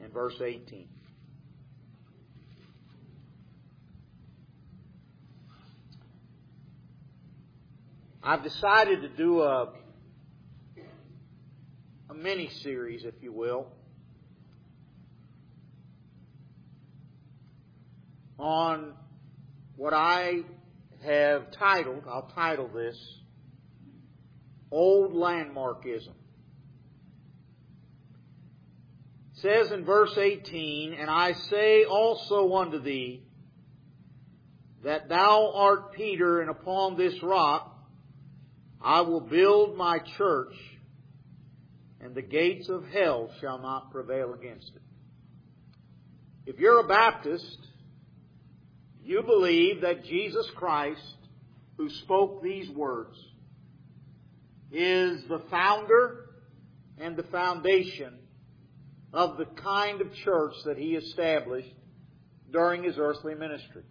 and verse 18. I've decided to do a mini-series, if you will, on what I have titled, I'll title this, Old Landmarkism. It says in verse 18, "And I say also unto thee, that thou art Peter, and upon this rock I will build my church, and the gates of hell shall not prevail against it." If you're a Baptist, you believe that Jesus Christ, who spoke these words, is the founder and the foundation of the kind of church that He established during His earthly ministry.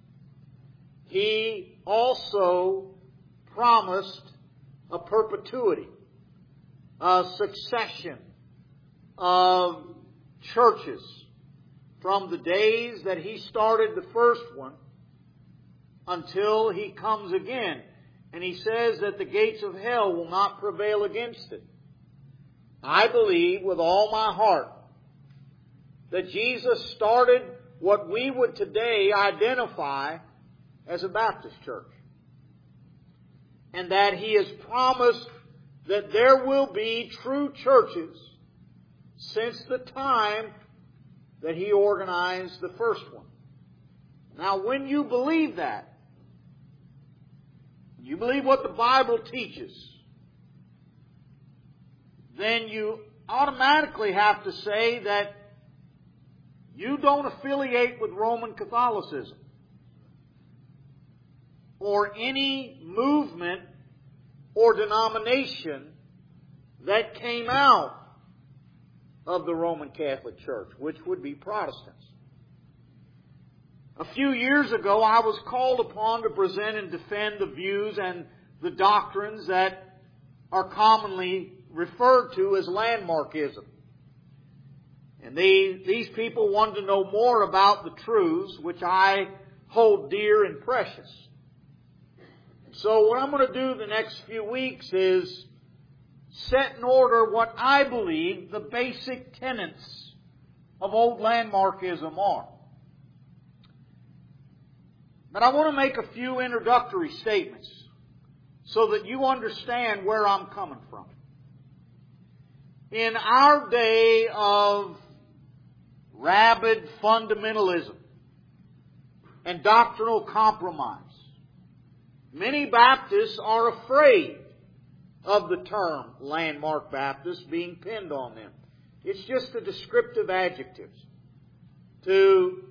He also promised a perpetuity, a succession of churches from the days that He started the first one until He comes again. And He says that the gates of hell will not prevail against it. I believe with all my heart that Jesus started what we would today identify as a Baptist church. And that He has promised that there will be true churches since the time that He organized the first one. Now, when you believe that, you believe what the Bible teaches, then you automatically have to say that you don't affiliate with Roman Catholicism or any movement or denomination that came out of the Roman Catholic Church, which would be Protestants. A few years ago, I was called upon to present and defend the views and the doctrines that are commonly referred to as landmarkism. And these people wanted to know more about the truths which I hold dear and precious. So what I'm going to do the next few weeks is set in order what I believe the basic tenets of old landmarkism are. But I want to make a few introductory statements so that you understand where I'm coming from. In our day of rabid fundamentalism and doctrinal compromise, many Baptists are afraid of the term landmark Baptist being pinned on them. It's just a descriptive adjective to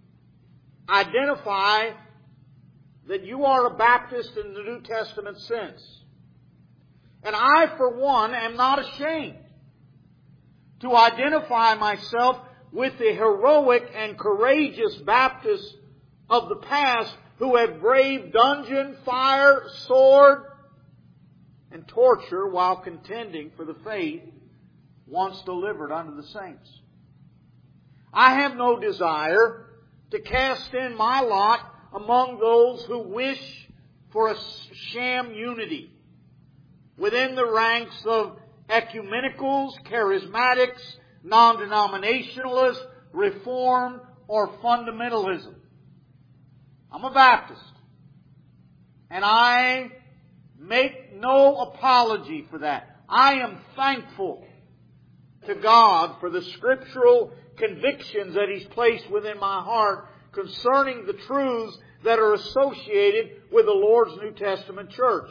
identify that you are a Baptist in the New Testament sense. And I, for one, am not ashamed to identify myself with the heroic and courageous Baptists of the past who have braved dungeon, fire, sword, and torture while contending for the faith once delivered unto the saints. I have no desire to cast in my lot among those who wish for a sham unity within the ranks of ecumenicals, charismatics, non-denominationalists, reform, or fundamentalism. I'm a Baptist, and I make no apology for that. I am thankful to God for the scriptural convictions that He's placed within my heart concerning the truths that are associated with the Lord's New Testament church.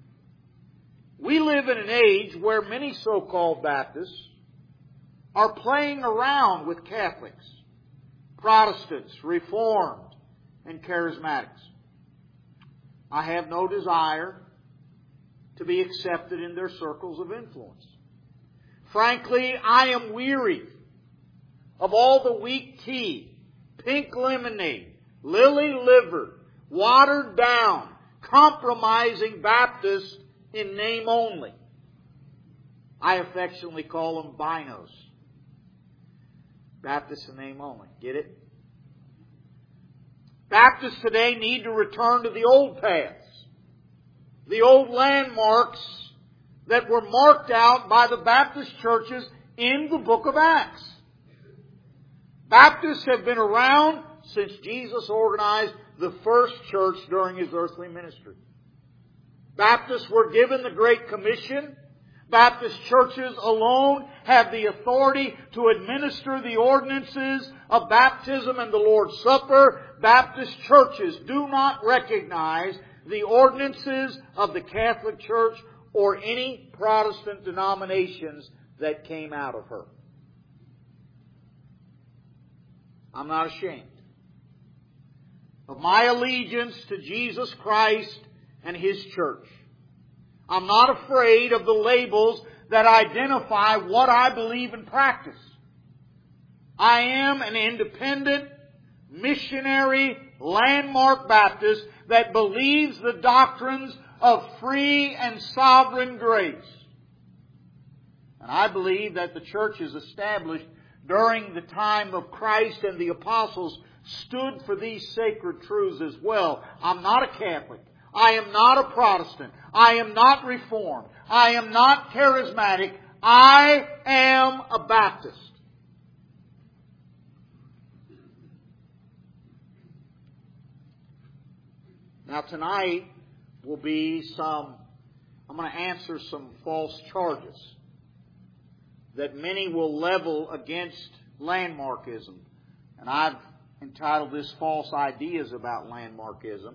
We live in an age where many so-called Baptists are playing around with Catholics, Protestants, Reformed, and Charismatics. I have no desire to be accepted in their circles of influence. Frankly, I am weary of all the weak tea, pink lemonade, lily livered, watered down, compromising Baptists in name only. I affectionately call them binos. Baptist in name only. Get it? Baptists today need to return to the old paths, the old landmarks that were marked out by the Baptist churches in the book of Acts. Baptists have been around since Jesus organized the first church during His earthly ministry. Baptists were given the Great Commission. Baptist churches alone have the authority to administer the ordinances of baptism and the Lord's Supper. Baptist churches do not recognize the ordinances of the Catholic Church or any Protestant denominations that came out of her. I'm not ashamed of my allegiance to Jesus Christ and His church. I'm not afraid of the labels that identify what I believe in practice. I am an independent, missionary, landmark Baptist that believes the doctrines of free and sovereign grace. And I believe that the churches established during the time of Christ and the apostles stood for these sacred truths as well. I'm not a Catholic. I am not a Protestant. I am not Reformed. I am not charismatic. I am a Baptist. Now tonight will be I'm going to answer some false charges that many will level against landmarkism. And I've entitled this False Ideas About Landmarkism,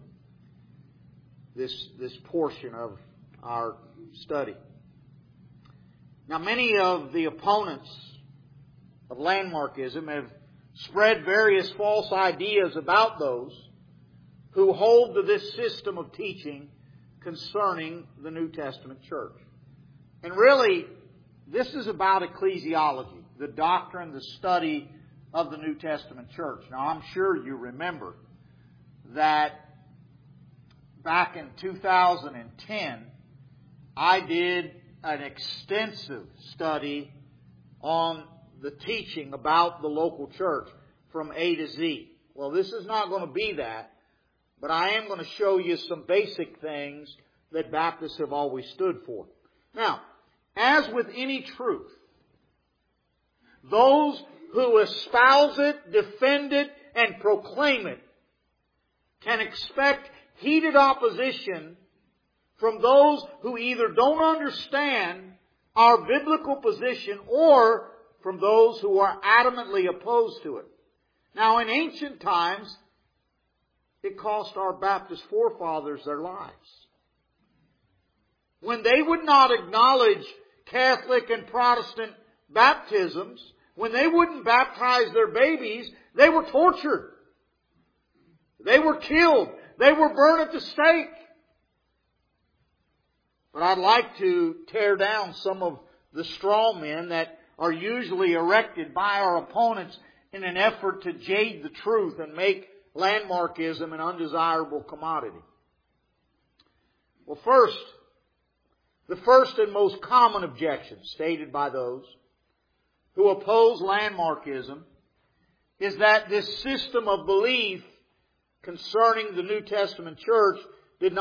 this portion of our study. Now, many of the opponents of landmarkism have spread various false ideas about those who hold to this system of teaching concerning the New Testament church. And really, this is about ecclesiology, the doctrine, the study of the New Testament church. Now, I'm sure you remember that back in 2010, I did an extensive study on the teaching about the local church from A to Z. Well, this is not going to be that, but I am going to show you some basic things that Baptists have always stood for. Now, as with any truth, those who espouse it, defend it, and proclaim it can expect heated opposition from those who either don't understand our biblical position or from those who are adamantly opposed to it. Now, in ancient times, it cost our Baptist forefathers their lives. When they would not acknowledge Catholic and Protestant baptisms, when they wouldn't baptize their babies, they were tortured. They were killed. They were burned at the stake. But I'd like to tear down some of the straw men that are usually erected by our opponents in an effort to jade the truth and make landmarkism an undesirable commodity. Well, the first and most common objection stated by those who oppose landmarkism is that this system of belief concerning the New Testament church didn't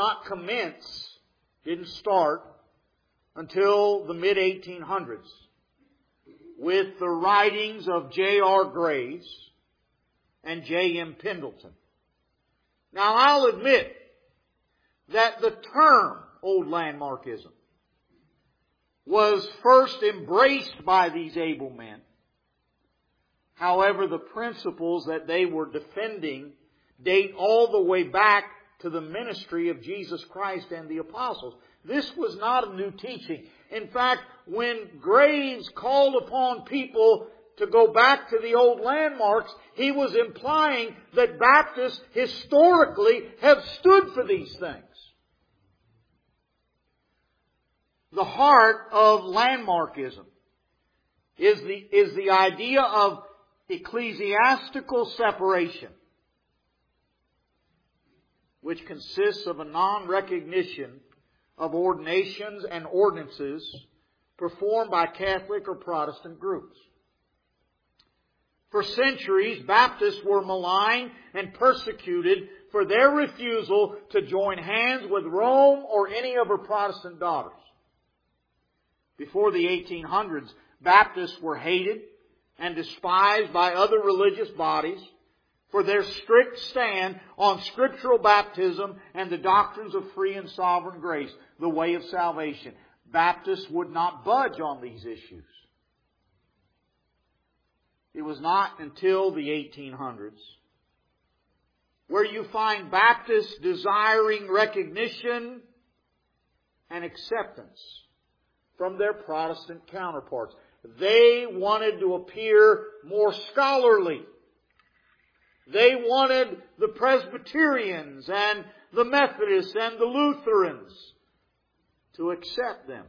start until the mid-1800s with the writings of J.R. Graves and J.M. Pendleton. Now, I'll admit that the term Old Landmarkism was first embraced by these able men. However, the principles that they were defending date all the way back to the ministry of Jesus Christ and the apostles. This was not a new teaching. In fact, when Graves called upon people to go back to the old landmarks, he was implying that Baptists historically have stood for these things. The heart of landmarkism is the idea of ecclesiastical separation, which consists of a non-recognition of ordinations and ordinances performed by Catholic or Protestant groups. For centuries, Baptists were maligned and persecuted for their refusal to join hands with Rome or any of her Protestant daughters. Before the 1800s, Baptists were hated and despised by other religious bodies for their strict stand on scriptural baptism and the doctrines of free and sovereign grace, the way of salvation. Baptists would not budge on these issues. It was not until the 1800s where you find Baptists desiring recognition and acceptance from their Protestant counterparts. They wanted to appear more scholarly. They wanted the Presbyterians and the Methodists and the Lutherans to accept them.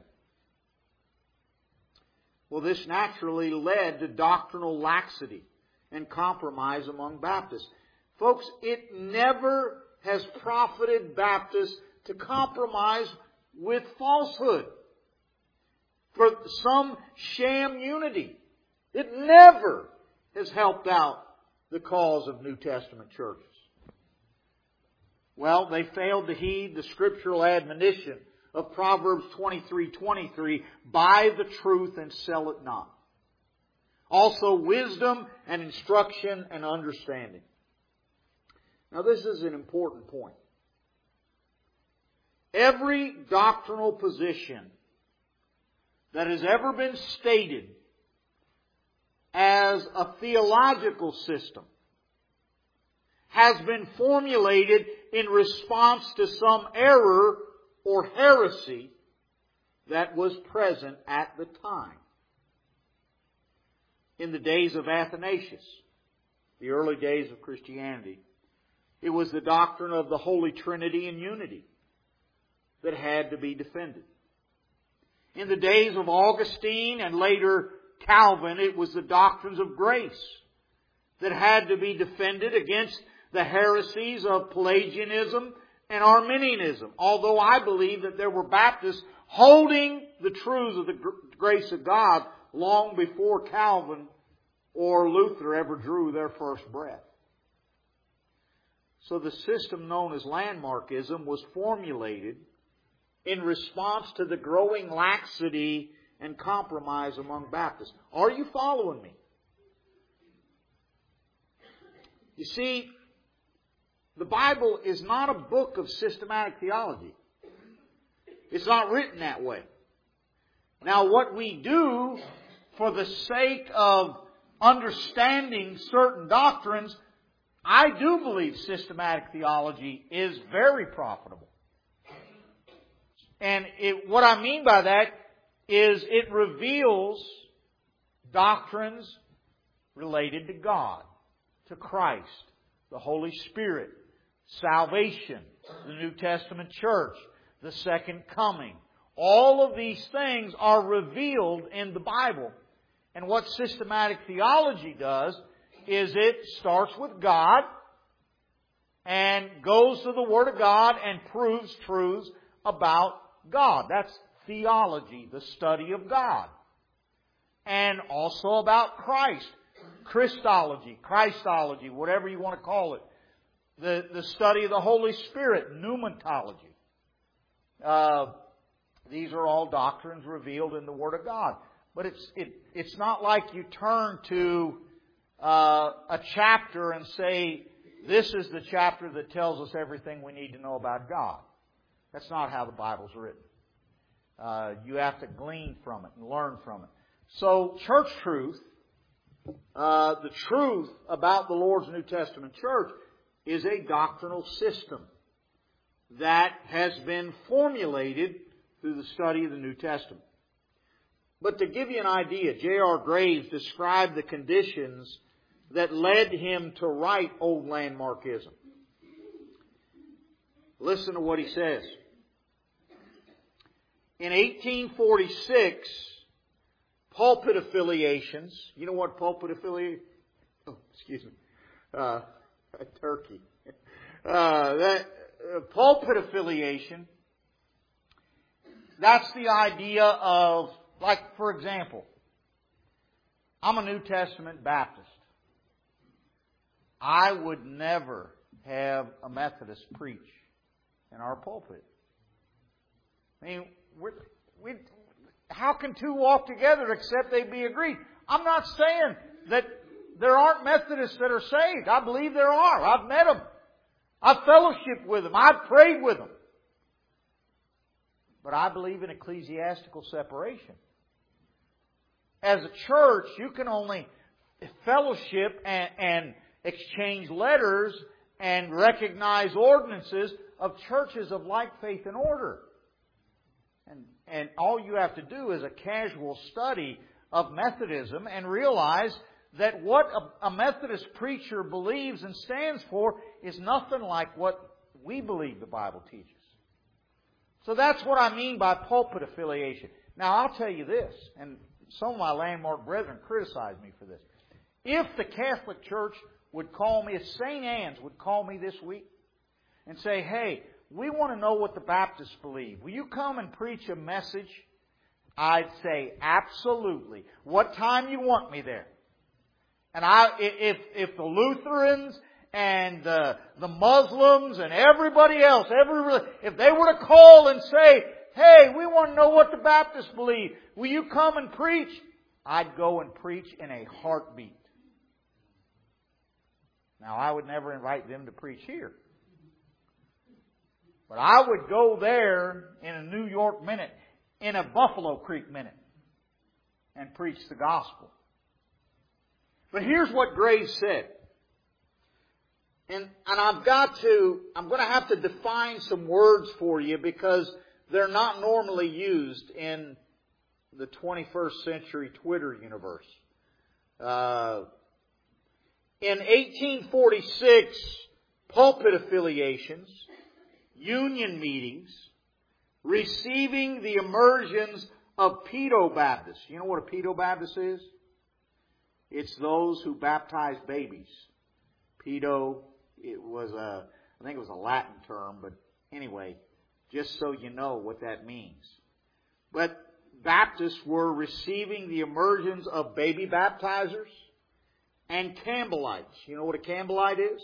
Well, this naturally led to doctrinal laxity and compromise among Baptists. Folks, it never has profited Baptists to compromise with falsehood for some sham unity. It never has helped out the cause of New Testament churches. Well, they failed to heed the scriptural admonition of Proverbs 23:23, buy the truth and sell it not. Also wisdom and instruction and understanding. Now this is an important point. Every doctrinal position that has ever been stated as a theological system has been formulated in response to some error or heresy that was present at the time. In the days of Athanasius, the early days of Christianity, it was the doctrine of the Holy Trinity and unity that had to be defended. In the days of Augustine and later Calvin, it was the doctrines of grace that had to be defended against the heresies of Pelagianism and Arminianism. Although I believe that there were Baptists holding the truths of the grace of God long before Calvin or Luther ever drew their first breath. So the system known as landmarkism was formulated in response to the growing laxity and compromise among Baptists. Are you following me? You see, the Bible is not a book of systematic theology. It's not written that way. Now, what we do for the sake of understanding certain doctrines, I do believe systematic theology is very profitable. And what I mean by that is it reveals doctrines related to God, to Christ, the Holy Spirit, salvation, the New Testament church, the second coming. All of these things are revealed in the Bible. And what systematic theology does is it starts with God and goes to the Word of God and proves truths about God. That's theology, the study of God. And also about Christ. Christology, whatever you want to call it. The study of the Holy Spirit, pneumatology. These are all doctrines revealed in the Word of God. But it's not like you turn to a chapter and say, this is the chapter that tells us everything we need to know about God. That's not how the Bible's written. You have to glean from it and learn from it. So church truth, the truth about the Lord's New Testament church, is a doctrinal system that has been formulated through the study of the New Testament. But to give you an idea, J.R. Graves described the conditions that led him to write Old Landmarkism. Listen to what he says. In 1846, pulpit affiliations, you know what pulpit affiliation? Oh, excuse me. Turkey. Pulpit affiliation, that's the idea of, like, for example, I'm a New Testament Baptist. I would never have a Methodist preach in our pulpit. I mean, how can two walk together except they be agreed? I'm not saying that there aren't Methodists that are saved. I believe there are. I've met them. I've fellowshiped with them. I've prayed with them. But I believe in ecclesiastical separation. As a church, you can only fellowship and exchange letters and recognize ordinances of churches of like faith and order. And all you have to do is a casual study of Methodism and realize that what a Methodist preacher believes and stands for is nothing like what we believe the Bible teaches. So that's what I mean by pulpit affiliation. Now I'll tell you this, and some of my landmark brethren criticize me for this. If the Catholic Church would call me, if St. Anne's would call me this week and say, hey, we want to know what the Baptists believe. Will you come and preach a message? I'd say, absolutely. What time you want me there? And if the Lutherans and the Muslims and everybody else, if they were to call and say, hey, we want to know what the Baptists believe, will you come and preach? I'd go and preach in a heartbeat. Now, I would never invite them to preach here. But I would go there in a New York minute, in a Buffalo Creek minute, and preach the gospel. But here's what Graves said. And I'm going to have to define some words for you because they're not normally used in the 21st century Twitter universe. In 1846, pulpit affiliations, union meetings, receiving the immersions of pedo-Baptists. You know what a pedo-Baptist is? It's those who baptize babies. Pedo, I think it was a Latin term, but anyway, just so you know what that means. But Baptists were receiving the immersions of baby baptizers and Campbellites. You know what a Campbellite is?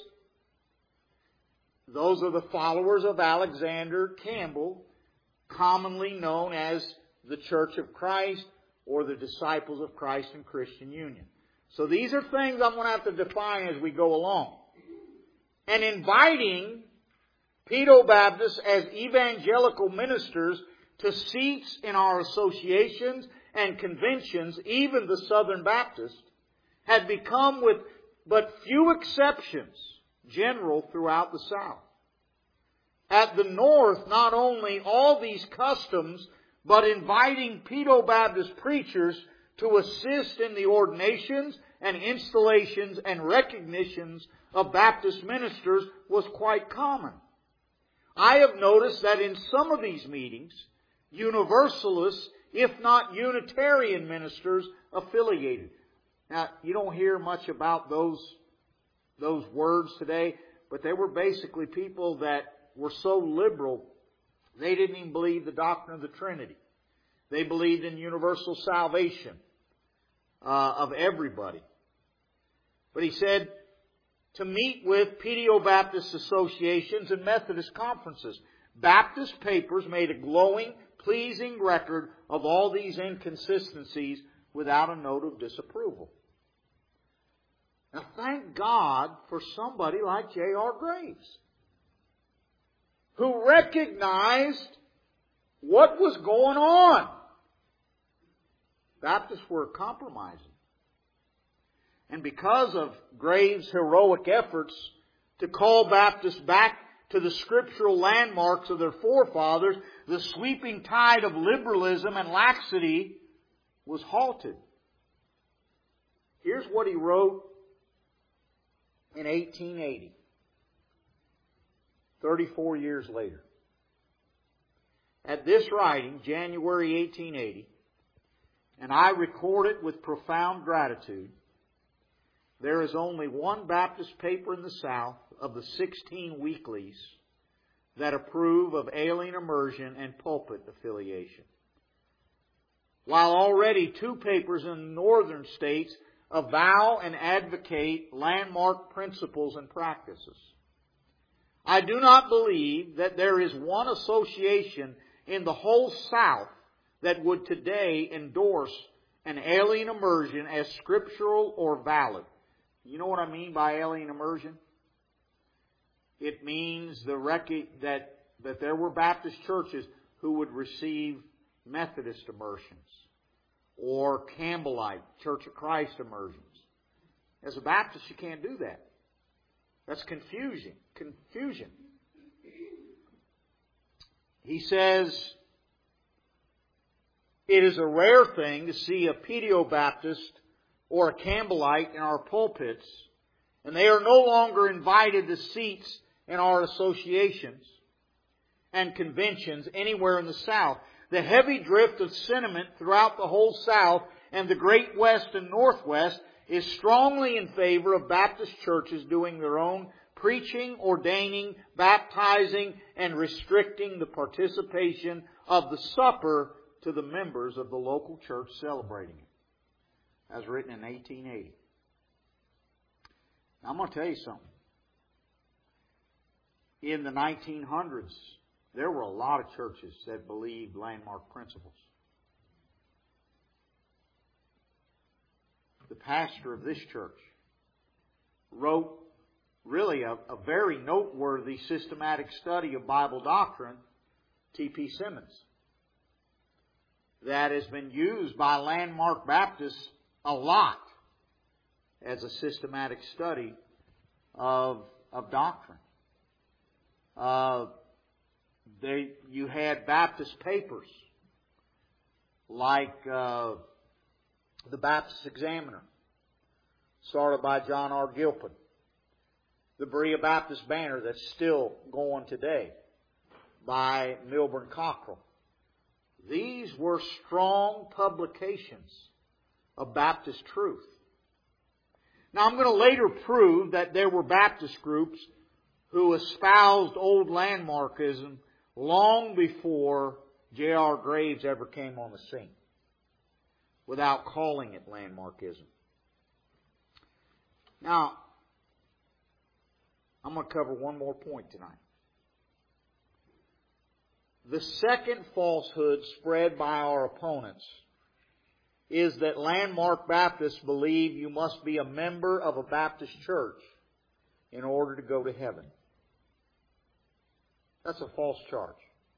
Those are the followers of Alexander Campbell, commonly known as the Church of Christ or the Disciples of Christ in Christian Union. So these are things I'm going to have to define as we go along. And inviting pedo-Baptists as evangelical ministers to seats in our associations and conventions, even the Southern Baptist, had become, with but few exceptions, general throughout the South. At the North, not only all these customs, but inviting pedo-Baptist preachers to assist in the ordinations and installations and recognitions of Baptist ministers was quite common. I have noticed that in some of these meetings, Universalists, if not Unitarian ministers, affiliated. Now, you don't hear much about those words today, but they were basically people that were so liberal, they didn't even believe the doctrine of the Trinity. They believed in universal salvation of everybody. But he said to meet with pedo-Baptist associations and Methodist conferences. Baptist papers made a glowing, pleasing record of all these inconsistencies without a note of disapproval. Now, thank God for somebody like J.R. Graves, who recognized what was going on. Baptists were compromising. And because of Graves' heroic efforts to call Baptists back to the scriptural landmarks of their forefathers, the sweeping tide of liberalism and laxity was halted. Here's what he wrote in 1880, 34 years later. At this writing, January 1880, and I record it with profound gratitude, there is only one Baptist paper in the South of the 16 weeklies that approve of alien immersion and pulpit affiliation. While already 2 papers in the northern states avow and advocate landmark principles and practices. I do not believe that there is one association in the whole South that would today endorse an alien immersion as scriptural or valid. You know what I mean by alien immersion? It means that there were Baptist churches who would receive Methodist immersions or Campbellite, Church of Christ immersions. As a Baptist, you can't do that. That's confusion. He says, it is a rare thing to see a Pedeo-Baptist or a Campbellite in our pulpits, and they are no longer invited to seats in our associations and conventions anywhere in the South. The heavy drift of sentiment throughout the whole South and the Great West and Northwest is strongly in favor of Baptist churches doing their own preaching, ordaining, baptizing, and restricting the participation of the supper to the members of the local church celebrating it. As written in 1880. Now I'm going to tell you something. In the 1900s, there were a lot of churches that believed landmark principles. The pastor of this church wrote really a very noteworthy systematic study of Bible doctrine, T.P. Simmons, that has been used by landmark Baptists a lot as a systematic study of doctrine. You had Baptist papers like the Baptist Examiner, started by John R. Gilpin. The Berea Baptist Banner that's still going today by Milburn Cockrell. These were strong publications of Baptist truth. Now I'm going to later prove that there were Baptist groups who espoused old landmarkism long before J.R. Graves ever came on the scene, without calling it landmarkism. Now, I'm going to cover one more point tonight. The second falsehood spread by our opponents is that landmark Baptists believe you must be a member of a Baptist church in order to go to heaven. That's a false charge.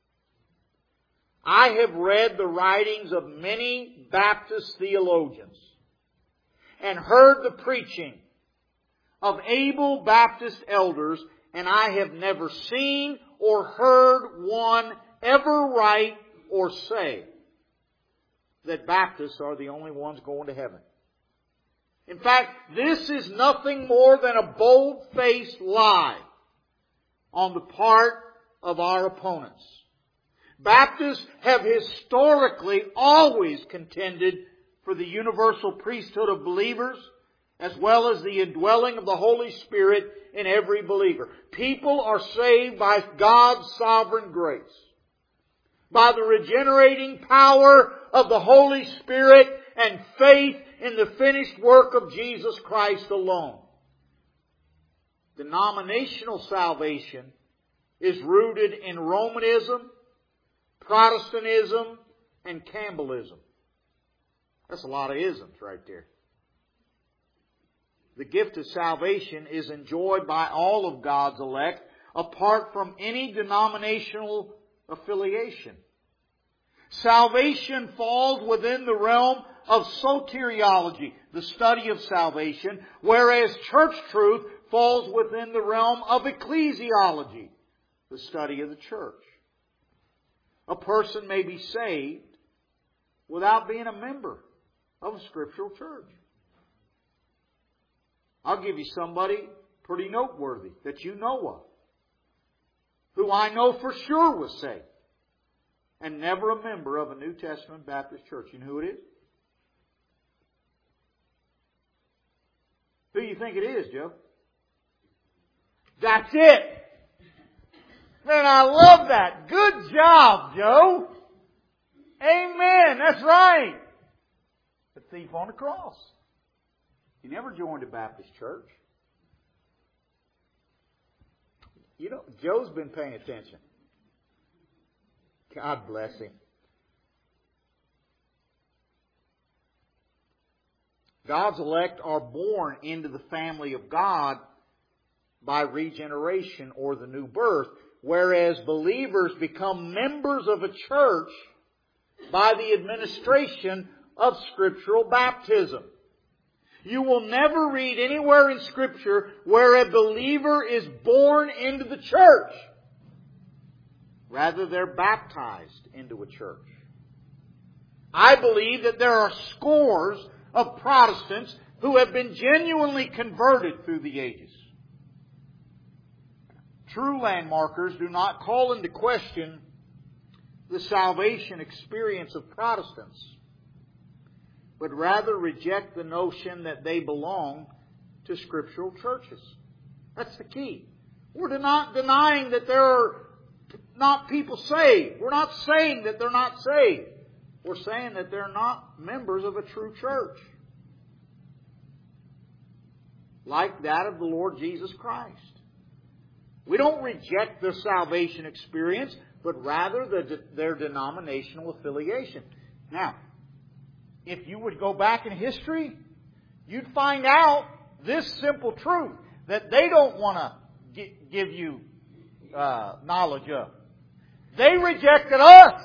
I have read the writings of many Baptist theologians and heard the preaching of able Baptist elders, and I have never seen or heard one ever write or say that Baptists are the only ones going to heaven. In fact, this is nothing more than a bold-faced lie on the part of our opponents. Baptists have historically always contended for the universal priesthood of believers, as well as the indwelling of the Holy Spirit in every believer. People are saved by God's sovereign grace, by the regenerating power of the Holy Spirit and faith in the finished work of Jesus Christ alone. Denominational salvation is rooted in Romanism, Protestantism, and Campbellism. That's a lot of isms right there. The gift of salvation is enjoyed by all of God's elect apart from any denominational affiliation. Salvation falls within the realm of soteriology, the study of salvation, whereas church truth falls within the realm of ecclesiology, the study of the church. A person may be saved without being a member of a scriptural church. I'll give you somebody pretty noteworthy that you know of, who I know for sure was saved and never a member of a New Testament Baptist church. You know who it is? Who do you think it is, Joe? That's it. Man, I love that. Good job, Joe. Amen. That's right. The thief on the cross. He never joined a Baptist church. You know, Joe's been paying attention. God bless him. God's elect are born into the family of God by regeneration or the new birth, whereas believers become members of a church by the administration of scriptural baptism. You will never read anywhere in Scripture where a believer is born into the church. Rather, they're baptized into a church. I believe that there are scores of Protestants who have been genuinely converted through the ages. True landmarkers do not call into question the salvation experience of Protestants, but rather reject the notion that they belong to scriptural churches. That's the key. We're not denying that there are not people saved. We're not saying that they're not saved. We're saying that they're not members of a true church, like that of the Lord Jesus Christ. We don't reject their salvation experience, but rather their denominational affiliation. Now, if you would go back in history, you'd find out this simple truth, that they don't want to give you knowledge of. They rejected us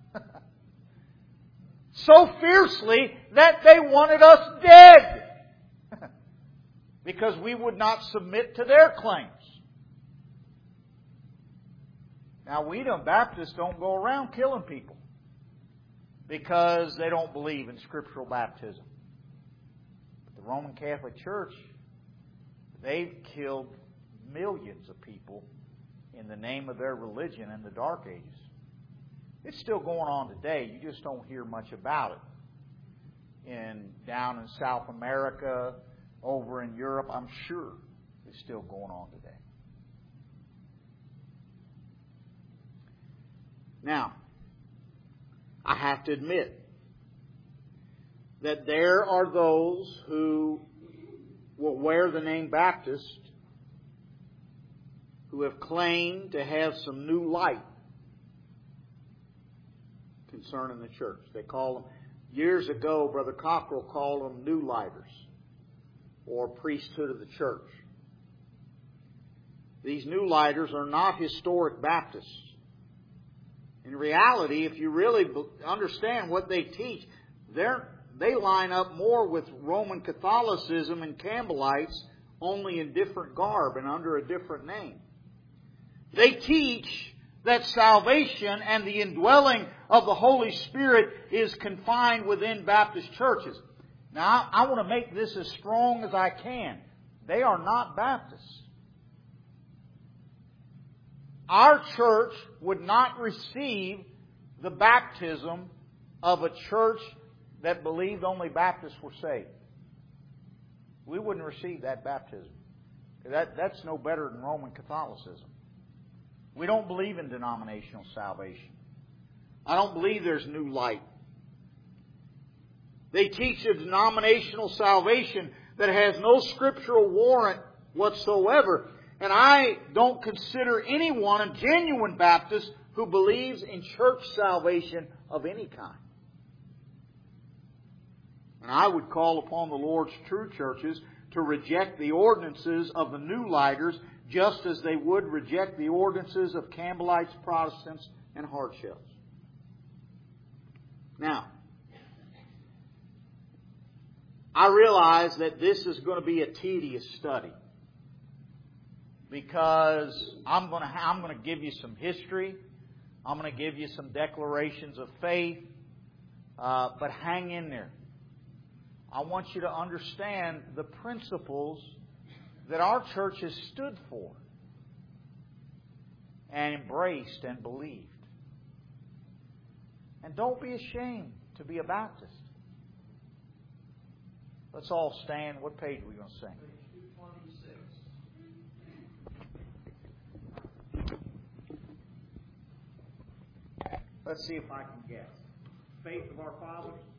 so fiercely that they wanted us dead because we would not submit to their claims. Now, we Baptists don't go around killing people because they don't believe in scriptural baptism. But the Roman Catholic Church, they've killed millions of people in the name of their religion in the Dark Ages. It's still going on today. You just don't hear much about it. Down in South America, over in Europe, I'm sure it's still going on today. Now, I have to admit that there are those who will wear the name Baptist who have claimed to have some new light concerning the church. They call them, years ago, Brother Cockrell called them new lighters or priesthood of the church. These new lighters are not historic Baptists. In reality, if you really understand what they teach, they line up more with Roman Catholicism and Campbellites, only in different garb and under a different name. They teach that salvation and the indwelling of the Holy Spirit is confined within Baptist churches. Now, I want to make this as strong as I can. They are not Baptists. Our church would not receive the baptism of a church that believed only Baptists were saved. We wouldn't receive that baptism. That's no better than Roman Catholicism. We don't believe in denominational salvation. I don't believe there's new light. They teach a denominational salvation that has no scriptural warrant whatsoever. And I don't consider anyone a genuine Baptist who believes in church salvation of any kind. And I would call upon the Lord's true churches to reject the ordinances of the new lighters just as they would reject the ordinances of Campbellites, Protestants, and Hardshells. Now, I realize that this is going to be a tedious study because I'm going to give you some history. I'm going to give you some declarations of faith. But hang in there. I want you to understand the principles that our church has stood for and embraced and believed. And don't be ashamed to be a Baptist. Let's all stand. What page are we going to sing? Let's see if I can guess. Faith of our fathers.